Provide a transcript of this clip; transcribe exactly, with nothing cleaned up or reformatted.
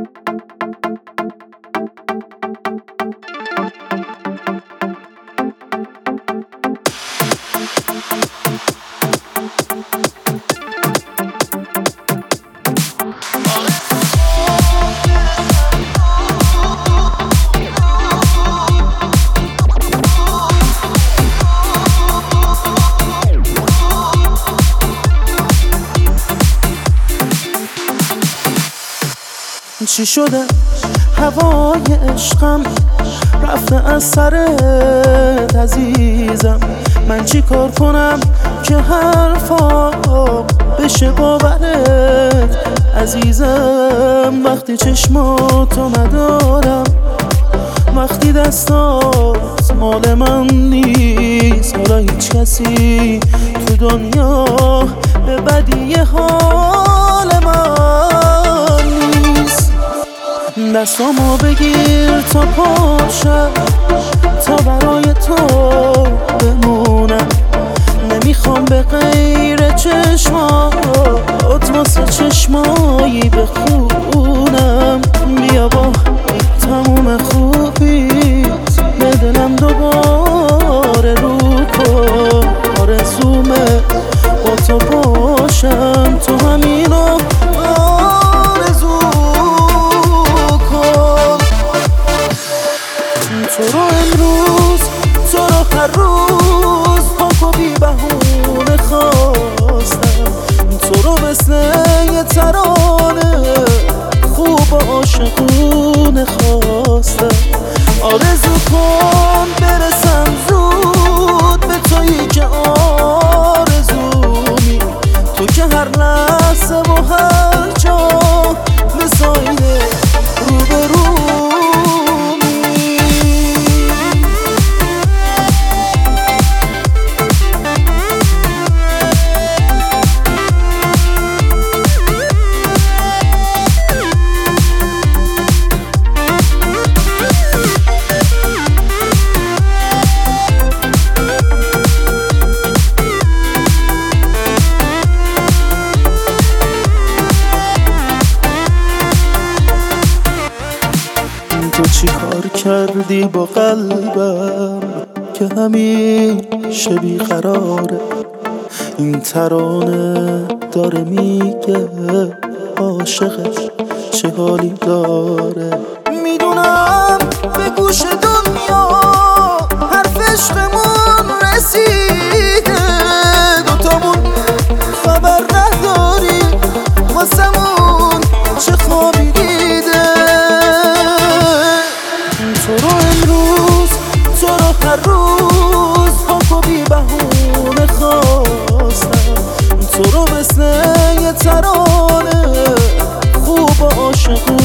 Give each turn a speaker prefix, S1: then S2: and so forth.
S1: چی شده هوای عشقم رفته از سرت عزیزم، من چی کار کنم که حرفا بشه باورت عزیزم. وقتی چشماتو ندارم، وقتی دستات مال من نیست، حالا هیچ کسی تو دنیا به بدی حال من نیست. دستامو بگیر تا پاشم، تا برای تو بمونم، نمیخوام به غیر چشمات واسه چشمایی بخونم. بیا با تموم خوبیت به دلم دوباره رو کن، آرزومه با تو باشم، تو همینو آرزو کن. تو رو امروز، تو رو هر روز پاک و بی بهونه خواستم، تو رو مثل یه ترانه خوب و عاشقونه خواستم. آرزو کن برسم زود به تویی که آرزومی، تو که هر لحظه و هر جا مثاله رو به رومی. تو چی کار کردی با قلبم که همیشه بیقراره؟ این ترانه داره میگه عاشقش چه حالی داره. میدونم به گوش دنیا حرف عشقمون رسیده، دوتامون خبر نداری واسمون چه خوابی دیده. تو رو امروز، تو رو هر روز پاک و بی بهونه خواستم، تو رو مثل یه ترانه خوب و عاشقونه